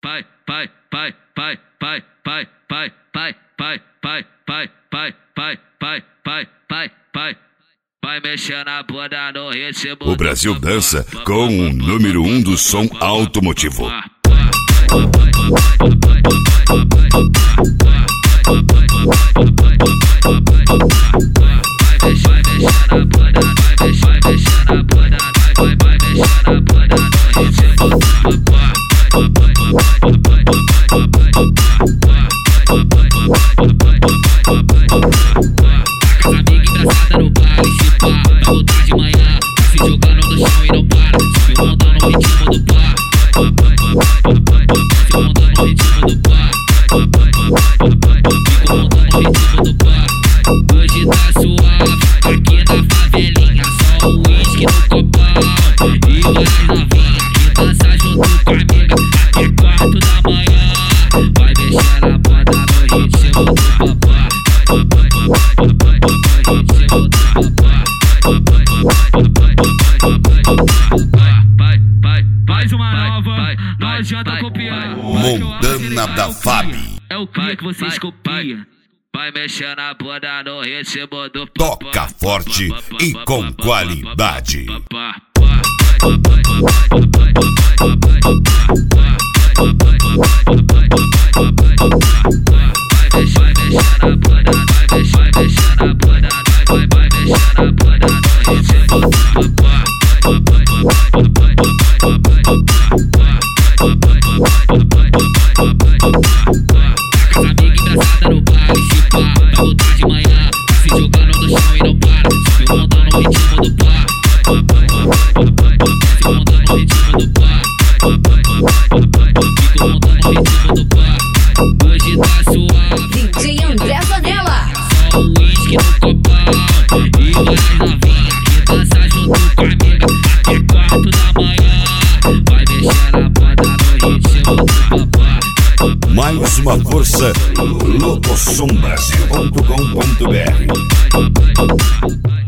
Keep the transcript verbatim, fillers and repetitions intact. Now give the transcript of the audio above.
pai, pai, pai, pai, pai, pai, pai, pai, pai, pai, pai, pai, pai, pai, pai, pai, pai. Vai mexer na bunda no ritmo. O Brasil dança com o número um do som automotivo. Hoje tá suave, aqui na favelinha, só o uísque no copão e várias novinhas que dança junto com a amiga até quatro da manhã. Vai mexer na banda no ritmo do papá, no ritmo do papá. Faz uma nova, não adianta copiar. Montana da Fab. É o que que vocês copiam. Vai mexer na bunda no ritmo do Toca forte e com qualidade. Hoje tá suave, D J André Zanella. só o uísque no copão e várias novinhas que dança junto com a amiga até quatro da manhã. Vai mexer na banda no ritmo do papá. Mais uma força, locosom brasil ponto com ponto br.